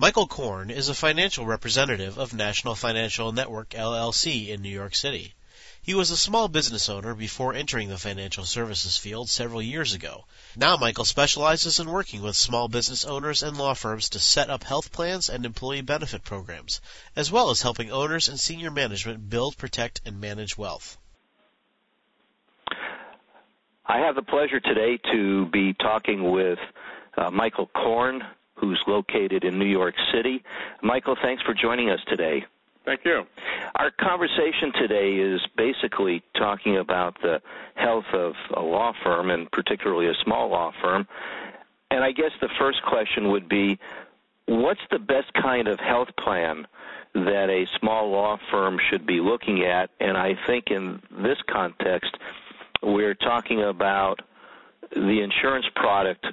Michael Korn is a financial representative of National Financial Network, LLC in New York City. He was a small business owner before entering the financial services field several years ago. Now Michael specializes in working with small business owners and law firms to set up health plans and employee benefit programs, as well as helping owners and senior management build, protect, and manage wealth. I have the pleasure today to be talking with Michael Korn, who's located in New York City. Michael, thanks for joining us today. Thank you. Our conversation today is basically talking about the health of a law firm, and particularly a small law firm. And I guess the first question would be, what's the best kind of health plan that a small law firm should be looking at? And I think in this context, we're talking about the insurance product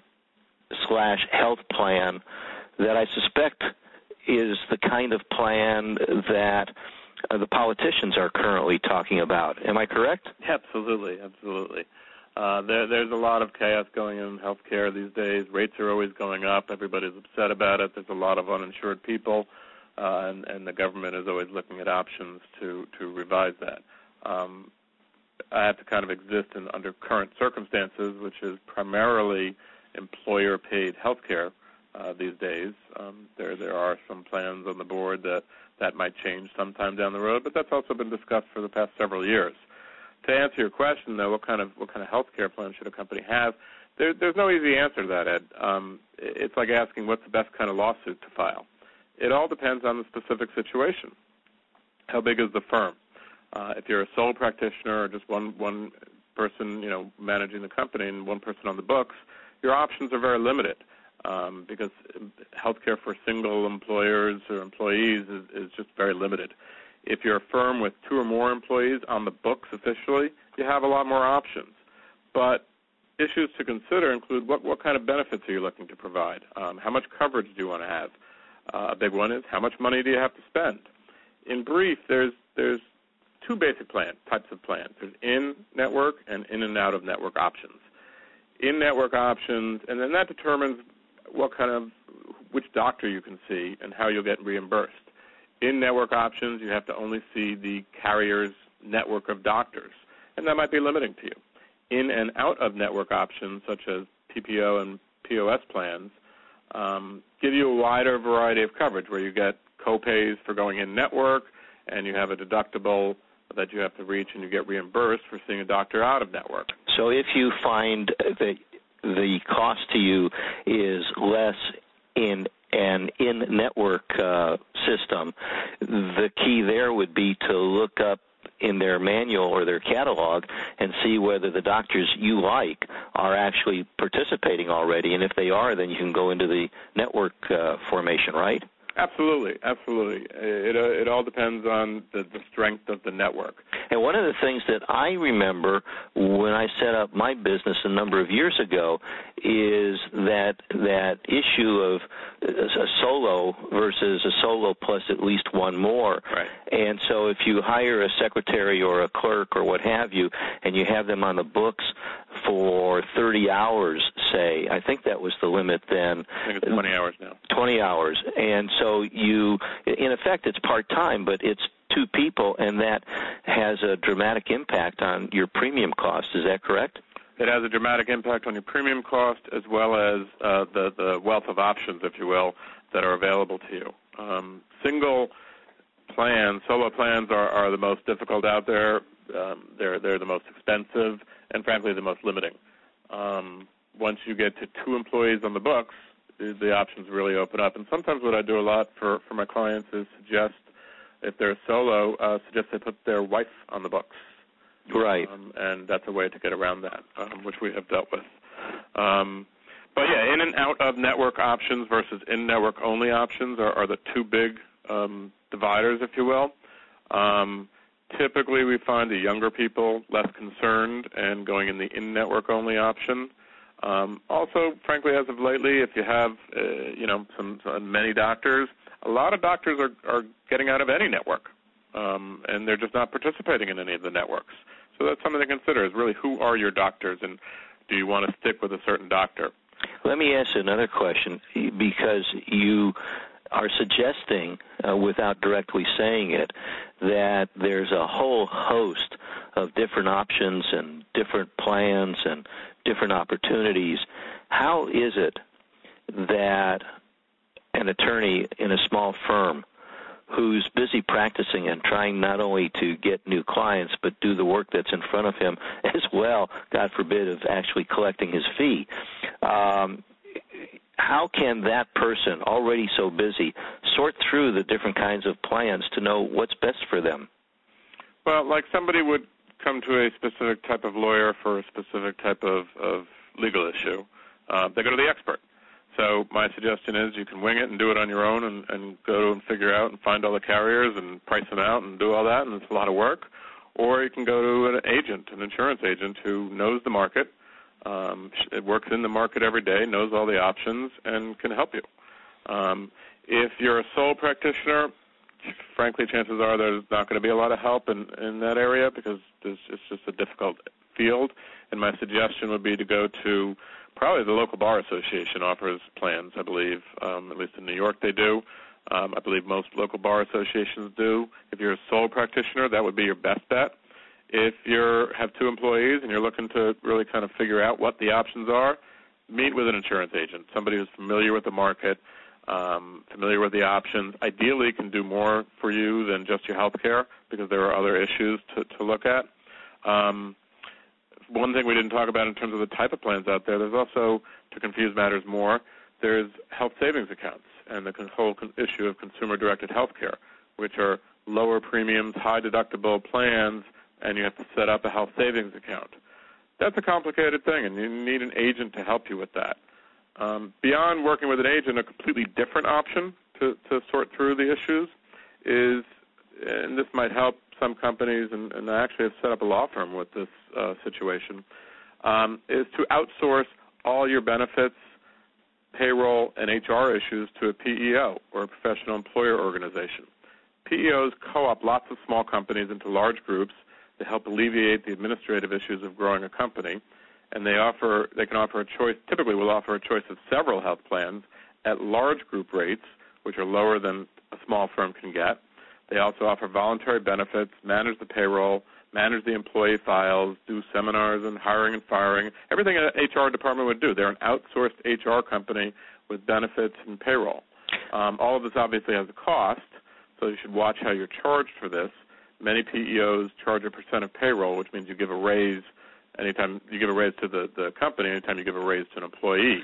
/ health plan that I suspect is the kind of plan that the politicians are currently talking about. Am I correct? Absolutely. There's a lot of chaos going on in healthcare these days. Rates are always going up. Everybody's upset about it. There's a lot of uninsured people, and the government is always looking at options to revise that. I have to kind of exist under current circumstances, which is primarily employer-paid health care these days. There are some plans on the board that might change sometime down the road, but that's also been discussed for the past several years. To answer your question, though, what kind of health care plan should a company have? There's no easy answer to that, Ed. It's like asking what's the best kind of lawsuit to file. It all depends on the specific situation. How big is the firm? If you're a sole practitioner or just one person, managing the company and one person on the books, your options are very limited because healthcare for single employers or employees is just very limited. If you're a firm with 2 or more employees on the books officially, you have a lot more options. But issues to consider include what kind of benefits are you looking to provide? How much coverage do you want to have? A big one is how much money do you have to spend? In brief, there's 2 basic types of plans. There's in-network and in- and out-of-network options. In-network options, and then that determines which doctor you can see and how you'll get reimbursed. In-network options, you have to only see the carrier's network of doctors, and that might be limiting to you. In- and out-of-network options, such as PPO and POS plans, give you a wider variety of coverage where you get co-pays for going in-network, and you have a deductible that you have to reach, and you get reimbursed for seeing a doctor out-of-network. So if you find that the cost to you is less in an in-network system, the key there would be to look up in their manual or their catalog and see whether the doctors you like are actually participating already. And if they are, then you can go into the network formation, right? Absolutely. It all depends on the strength of the network. And one of the things that I remember when I set up my business a number of years ago is that issue of a solo versus a solo plus at least one more. Right. And so if you hire a secretary or a clerk or what have you, and you have them on the books for 30 hours, say, I think that was the limit then. I think it's 20 hours now. 20 hours. And so in effect, it's part-time, but it's 2 people, and that has a dramatic impact on your premium cost. Is that correct? It has a dramatic impact on your premium cost as well as the wealth of options, if you will, that are available to you. Single plans, solo plans are the most difficult out there. They're the most expensive and, frankly, the most limiting. Once you get to 2 employees on the books, the options really open up. And sometimes what I do a lot for my clients is suggest, if they're solo, suggest they put their wife on the books. Right. And that's a way to get around that, which we have dealt with. But, yeah, in and out of network options versus in-network only options are the 2 big dividers, if you will. Typically, we find the younger people less concerned and going in the in-network only option. Also, frankly, as of lately, if you have, many doctors, a lot of doctors are getting out of any network, and they're just not participating in any of the networks. So that's something to consider is really who are your doctors, and do you want to stick with a certain doctor? Let me ask another question, because you are suggesting, without directly saying it, that there's a whole host of different options and different plans and different opportunities. How is it that an attorney in a small firm who's busy practicing and trying not only to get new clients but do the work that's in front of him as well, God forbid, of actually collecting his fee, how can that person, already so busy, sort through the different kinds of plans to know what's best for them? Well, like somebody would come to a specific type of lawyer for a specific type of legal issue, they go to the expert. So my suggestion is you can wing it and do it on your own and go and figure out and find all the carriers and price them out and do all that, and it's a lot of work. Or you can go to an agent, an insurance agent who knows the market, it works in the market every day, knows all the options, and can help you. If you're a sole practitioner, frankly, chances are there's not going to be a lot of help in that area because it's just a difficult field. And my suggestion would be to go to probably the local bar association offers plans, I believe. At least in New York they do. I believe most local bar associations do. If you're a sole practitioner, that would be your best bet. If you have 2 employees and you're looking to really kind of figure out what the options are, meet with an insurance agent, somebody who's familiar with the market, familiar with the options, ideally can do more for you than just your health care because there are other issues to look at. One thing we didn't talk about in terms of the type of plans out there, there's also, to confuse matters more, there's health savings accounts and the whole issue of consumer-directed health care, which are lower premiums, high deductible plans, and you have to set up a health savings account. That's a complicated thing, and you need an agent to help you with that. Beyond working with an agent, a completely different option to sort through the issues is, and this might help some companies, and I actually have set up a law firm with this situation, is to outsource all your benefits, payroll, and HR issues to a PEO, or a professional employer organization. PEOs co-op lots of small companies into large groups to help alleviate the administrative issues of growing a company, and they can offer a choice, typically will offer a choice of several health plans at large group rates, which are lower than a small firm can get. They also offer voluntary benefits, manage the payroll, manage the employee files, do seminars and hiring and firing, everything an HR department would do. They're an outsourced HR company with benefits and payroll. All of this obviously has a cost, so you should watch how you're charged for this. Many PEOs charge a % of payroll, which means you give a raise anytime you give a raise to the company, anytime you give a raise to an employee.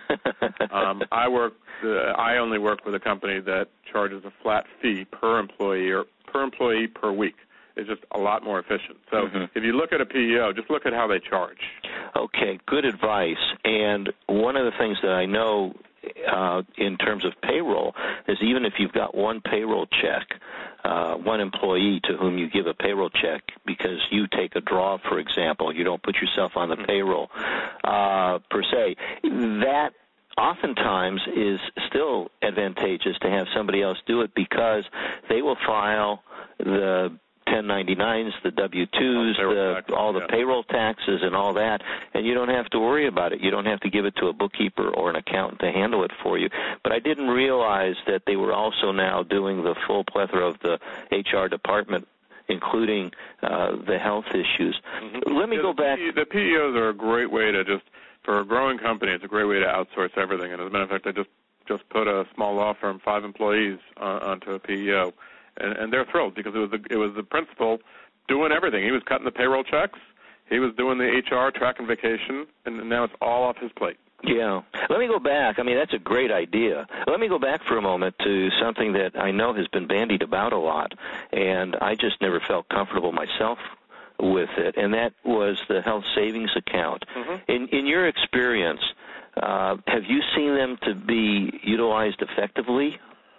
I only work with a company that charges a flat fee per employee or per employee per week. It's just a lot more efficient. So if you look at a PEO, just look at how they charge. Okay, good advice. And one of the things that I know in terms of payroll is even if you've got one payroll check, one employee to whom you give a payroll check because you take a draw, for example, you don't put yourself on the payroll per se, that oftentimes is still advantageous to have somebody else do it because they will file the 1099s, the W-2s, all the payroll taxes and all that, and you don't have to worry about it. You don't have to give it to a bookkeeper or an accountant to handle it for you. But I didn't realize that they were also now doing the full plethora of the HR department, including the health issues. Let me go back. The PEOs are a great way to for a growing company, it's a great way to outsource everything. And as a matter of fact, I just put a small law firm, 5 employees, onto a PEO. And they're thrilled because it was the principal doing everything. He was cutting the payroll checks, he was doing the HR, tracking vacation, and now it's all off his plate. Yeah. Let me go back. I mean, that's a great idea. Let me go back for a moment to something that I know has been bandied about a lot, and I just never felt comfortable myself with it, and that was the health savings account. In your experience, have you seen them to be utilized effectively?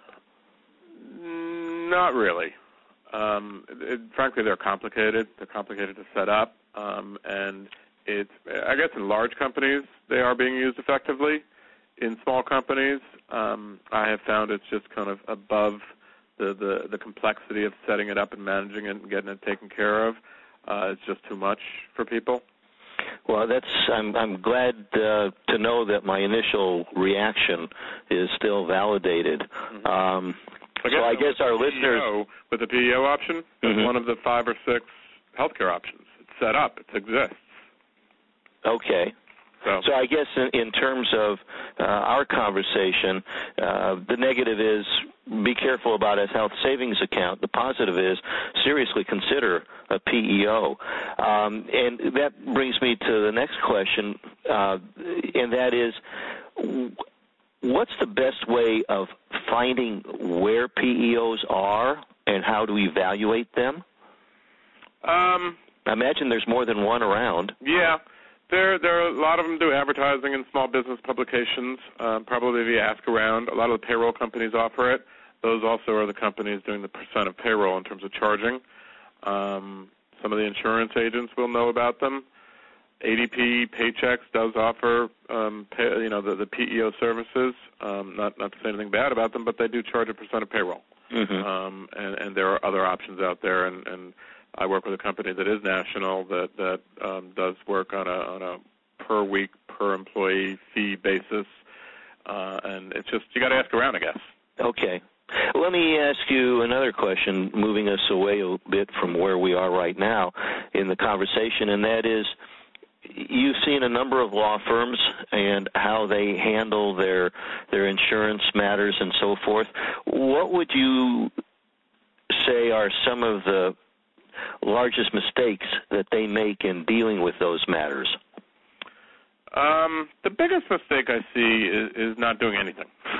Not really. Frankly, they're complicated. They're complicated to set up, and I guess in large companies they are being used effectively. In small companies, I have found it's just kind of above the complexity of setting it up and managing it and getting it taken care of. It's just too much for people. Well, I'm glad to know that my initial reaction is still validated. Mm-hmm. I guess our listeners, with the PEO option, is one of the 5 or 6 healthcare options. It's set up. It exists. Okay. So I guess in terms of our conversation, the negative is be careful about a health savings account. The positive is seriously consider a PEO. And that brings me to the next question, and that is, what's the best way of finding where PEOs are and how to evaluate them? I imagine there's more than one around. Yeah. There are a lot of them do advertising in small business publications. Probably if you ask around, a lot of the payroll companies offer it. Those also are the companies doing the percent of payroll in terms of charging. Some of the insurance agents will know about them. ADP Paychex does offer the PEO services. Not to say anything bad about them, but they do charge a percent of payroll. Mm-hmm. And there are other options out there, and I work with a company that is national that does work on a per week, per employee fee basis, and it's just you got to ask around, I guess. Okay. Let me ask you another question, moving us away a bit from where we are right now in the conversation, and that is, you've seen a number of law firms and how they handle their insurance matters and so forth. What would you say are some of the largest mistakes that they make in dealing with those matters? The biggest mistake I see is not doing anything.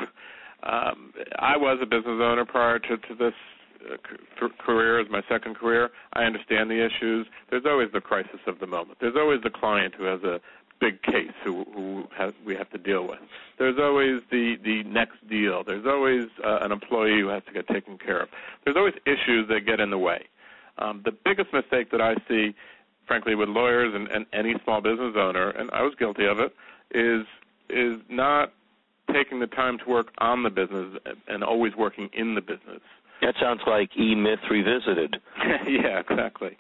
I was a business owner prior to this career as my second career. I understand the issues. There's always the crisis of the moment. There's always the client who has a big case we have to deal with. There's always the next deal. There's always an employee who has to get taken care of. There's always issues that get in the way. The biggest mistake that I see, frankly, with lawyers and any small business owner, and I was guilty of it, is not taking the time to work on the business and always working in the business. That sounds like E-Myth Revisited. Yeah, exactly.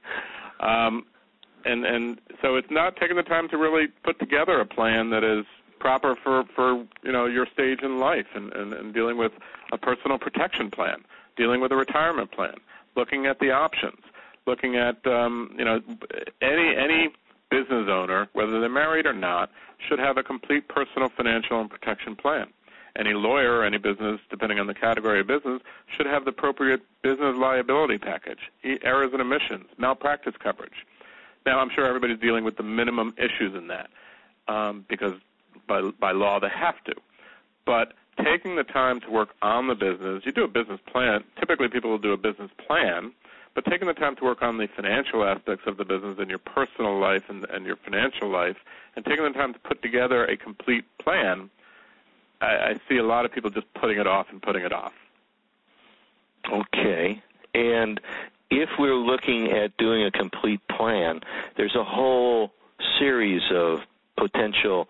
And so it's not taking the time to really put together a plan that is proper for your stage in life and dealing with a personal protection plan, dealing with a retirement plan, looking at the options, looking at any business owner, whether they're married or not, should have a complete personal financial and protection plan. Any lawyer or any business, depending on the category of business, should have the appropriate business liability package, errors and omissions, malpractice coverage. Now, I'm sure everybody's dealing with the minimum issues in that because by law they have to. But taking the time to work on the business, you do a business plan. Typically people will do a business plan, but taking the time to work on the financial aspects of the business in your personal life and your financial life, and taking the time to put together a complete plan, I see a lot of people just putting it off and putting it off. Okay. And if we're looking at doing a complete plan, there's a whole series of potential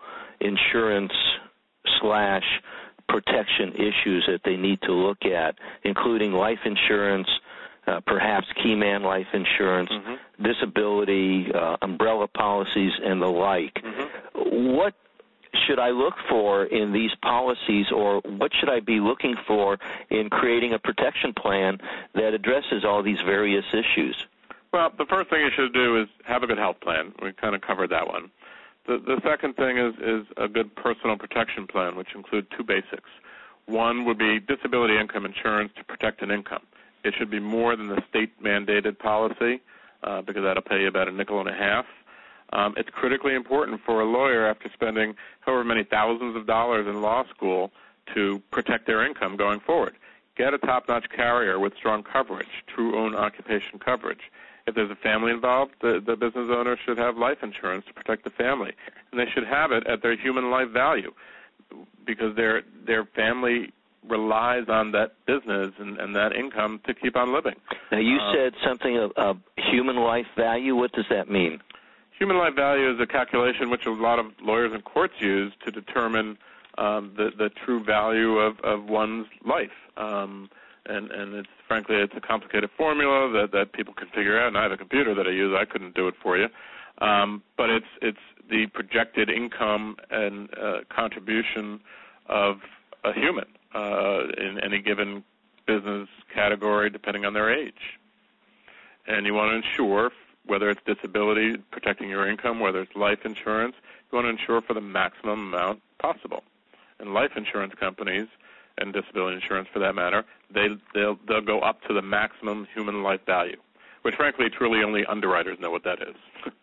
insurance/protection issues that they need to look at, including life insurance, perhaps Keyman life insurance, mm-hmm. disability, umbrella policies, and the like. Mm-hmm. What should I look for in these policies, or what should I be looking for in creating a protection plan that addresses all these various issues? Well, the first thing you should do is have a good health plan. We kind of covered that one. The second thing is a good personal protection plan, which include two basics. One would be disability income insurance to protect an income. It should be more than the state-mandated policy because that'll pay you about $0.50. It's critically important for a lawyer, after spending however many thousands of dollars in law school, to protect their income going forward. Get a top-notch carrier with strong coverage, true own occupation coverage. If there's a family involved, the business owner should have life insurance to protect the family, and they should have it at their human life value because their family relies on that business and that income to keep on living. Now, you said something of human life value. What does that mean? Human life value is a calculation which a lot of lawyers and courts use to determine the true value of one's life. And it's frankly, it's a complicated formula that people can figure out, and I have a computer that I use. I couldn't do it for you. But it's the projected income and contribution of a human in any given business category, depending on their age. And you want to ensure, whether it's disability, protecting your income, whether it's life insurance, you want to insure for the maximum amount possible. And life insurance companies, and disability insurance for that matter, they'll go up to the maximum human life value, which frankly, truly only underwriters know what that is.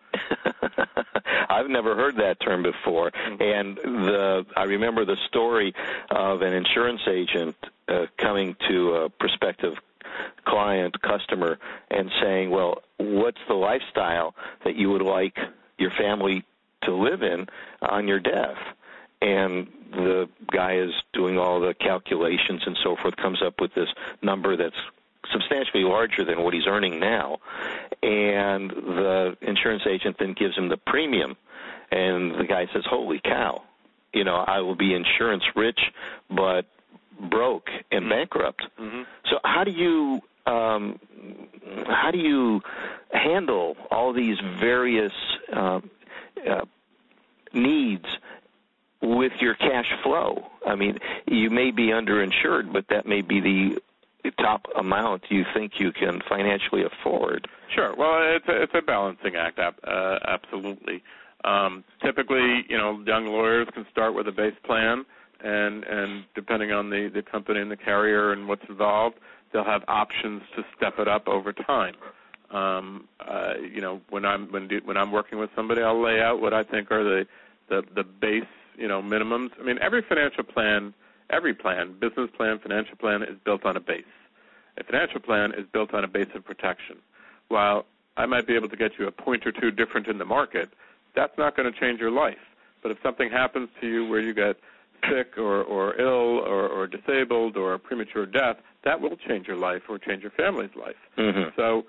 I've never heard that term before. And I remember the story of an insurance agent coming to a prospective customer, and saying, well, what's the lifestyle that you would like your family to live in on your death? And the guy is doing all the calculations and so forth, comes up with this number that's substantially larger than what he's earning now. And the insurance agent then gives him the premium, and the guy says, holy cow, I will be insurance rich but broke and bankrupt. Mm-hmm. So how do you handle all these various needs with your cash flow? I mean, you may be underinsured, but that may be the top amount you think you can financially afford. Sure. Well, it's a balancing act, absolutely. Typically, young lawyers can start with a base plan, and depending on the company and the carrier and what's involved, they'll have options to step it up over time. When I'm working with somebody, I'll lay out what I think are the base minimums. I mean, every financial plan, business plan, financial plan, is built on a base. A financial plan is built on a base of protection. While I might be able to get you a point or two different in the market, that's not going to change your life. But if something happens to you where you get sick or ill or disabled or a premature death, that will change your life or change your family's life. Mm-hmm. So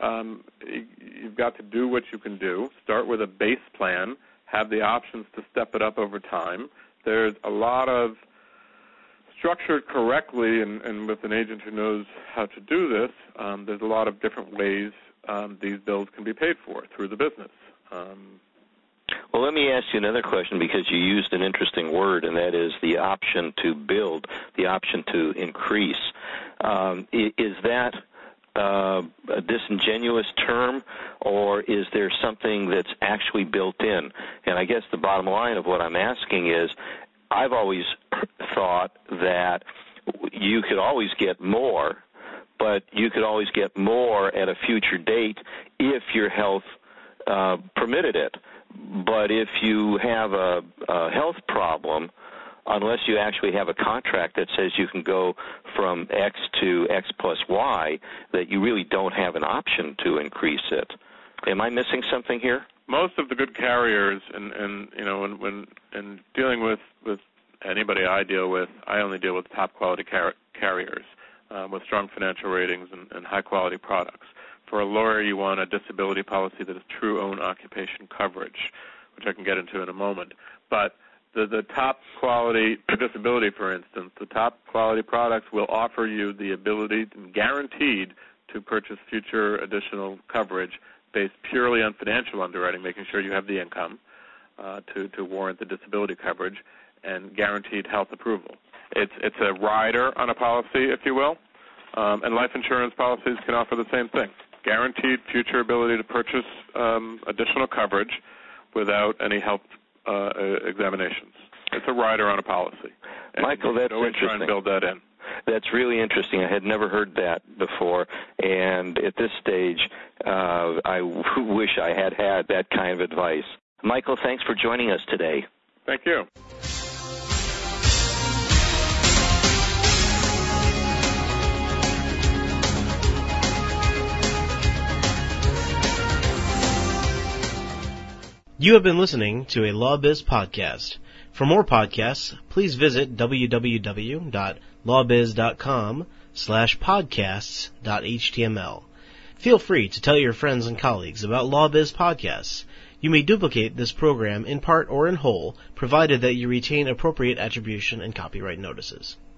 you've got to do what you can do. Start with a base plan. Have the options to step it up over time. There's a lot of structured correctly, and with an agent who knows how to do this, there's a lot of different ways these bills can be paid for through the business. Well, let me ask you another question, because you used an interesting word, and that is the option to build, the option to increase. Is that a disingenuous term, or is there something that's actually built in? And I guess the bottom line of what I'm asking is, I've always thought that you could always get more, but you could always get more at a future date if your health permitted it. But if you have a health problem, unless you actually have a contract that says you can go from X to X plus Y, that you really don't have an option to increase it. Am I missing something here? Most of the good carriers, and when dealing with anybody I deal with, I only deal with top quality carriers with strong financial ratings and high quality products. For a lawyer, you want a disability policy that is true own occupation coverage, which I can get into in a moment. But the top quality, for disability, for instance, the top quality products will offer you the ability, guaranteed, to purchase future additional coverage based purely on financial underwriting, making sure you have the income to warrant the disability coverage, and guaranteed health approval. It's a rider on a policy, if you will, and life insurance policies can offer the same thing. Guaranteed future ability to purchase additional coverage without any health examinations. It's a rider on a policy. And Michael, that's interesting. Try and build that in. That's really interesting. I had never heard that before, and at this stage, I wish I had that kind of advice. Michael, thanks for joining us today. Thank you. You have been listening to a LawBiz podcast. For more podcasts, please visit www.lawbiz.com/podcasts.html. Feel free to tell your friends and colleagues about LawBiz podcasts. You may duplicate this program in part or in whole, provided that you retain appropriate attribution and copyright notices.